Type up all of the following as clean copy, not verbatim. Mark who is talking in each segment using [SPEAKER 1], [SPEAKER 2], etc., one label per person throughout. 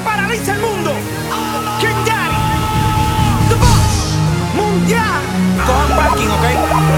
[SPEAKER 1] paraliza el mundo. King Daddy, The Boss Mundial. Cojan parking, ¿ok?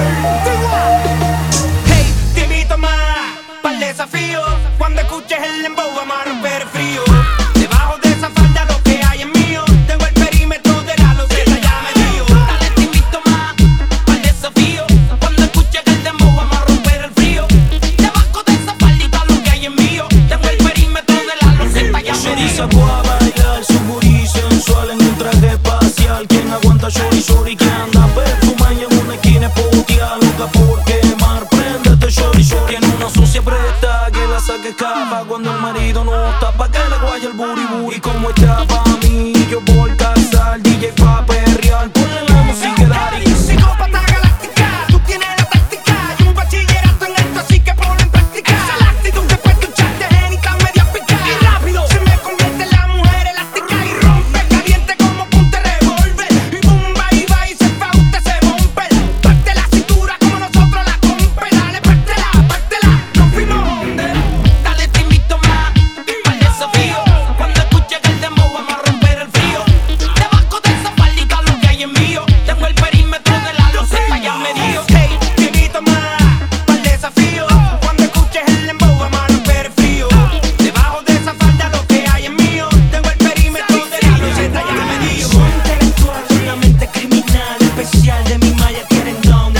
[SPEAKER 1] Hey, te invito más para el desafío. Cuando escuches el dembow vamos a romper el frío. Debajo de esa falda lo que hay es mío. Tengo el perímetro de la loseta, ya me dio. Dale, te invito más para el desafío. Cuando escuches el dembow vamos a romper el frío. Debajo de esa faldita lo que hay es mío. Tengo el perímetro de la loseta, ya me dio.
[SPEAKER 2] Sacó a bailar su booty sensual en un traje espacial. Quien aguanta shorty, shorty, que anda perfuma y en una esquina putea loca por quemar. Préndete shorty, shorty, en una sucia presta que la saque escapa cuando el marido no está, pa' que le guaye el booty booty. Y como está pa' mí, yo por casar, DJ pa' perrear, ponle la música Daddy.
[SPEAKER 1] Psicópata galáctica, tú tienes la táctica y un bachillerato en esto, así que ponlo en práctica. Esa es la actitud después de un chat de génica media pica. Y rápido se me convierte en la mujer elástica y rompe caliente como punta de revólver. Y bumba y va y se fa, usted se bumper. Parte la cintura como nosotros la comper. Dale, pártela, nos fuimos. Dale, te invito más para el desafío. Cuando escuches el dembow vamos a romper el frío. Debajo de esa faldita lo que hay es mío. Tengo el perímetro de la loseta, ya me dio. Hey, te invito más para el desafío. Cuando escuches el dembow vamos a romper el frío. Debajo de esa falda lo que hay es mío. Tengo el perímetro de la loseta, ya me dio. Soy intelectual con la mente criminal. Especial de mi malla tienen don.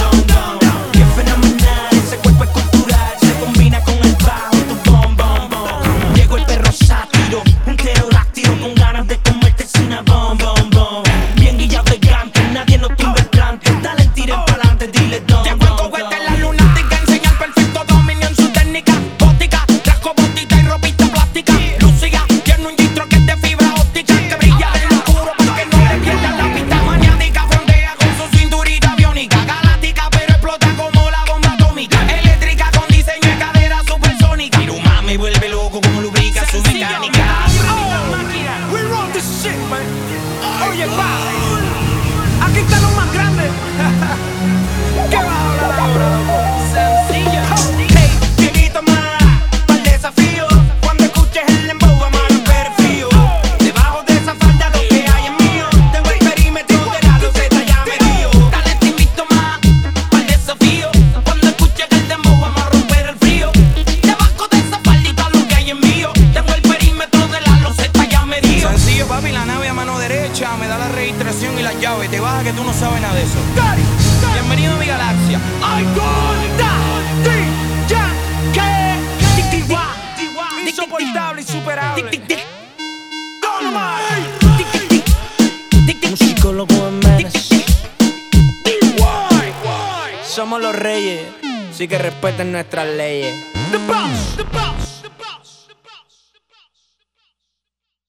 [SPEAKER 1] Qué fenomenal, ese cuerpo es cultural. Se combina con el bajo, tu bom. Llegó el perro sátiro, un pterodáctilo con ganas de comerte sin una bom. Bien guillado de gante, nadie nos tumba el plante. Dale, tiren pa'lante, dile don. Llegó el cohete en la lunática, enseña el perfecto dominio en su técnica óptica. Trajo botita y ropita plástica. Lucía tiene un gistro que es de fibra óptica, que brilla en lo oscuro para que no le pierdan la pista. Maniática frontea con su cinturita biónica. Galáctica pero explota como la bomba atómica. Eléctrica con diseño de cadera supersónica. Y mami vuelve loco como lubrica su mecánica. We run this shit, man. Oye, pa, aquí están los más grandes. ¿Qué vas a hablar ahora, loco? Sencillo. Hey, te invito más para el desafío. Cuando escuches el dembow vamos a romper el frío. Debajo de esa falda lo que hay es mío. Tengo el perímetro de la loseta, ya me dio. Dale, te invito más para el desafío. Cuando escuches el dembow vamos a romper el frío. Debajo de esa faldita lo que hay es mío. Tengo el perímetro de la loseta, ya me dio.
[SPEAKER 3] Sencillo, papi, la nave a mano derecha me da la registración y las llaves. Te baja que tú no sabes nada de eso. Bienvenido a mi galaxia.
[SPEAKER 1] Ay, gorda, insoportable, insuperable.
[SPEAKER 2] Musicólogo en menes. Somos los reyes, así que respeten nuestras leyes.
[SPEAKER 1] The boss.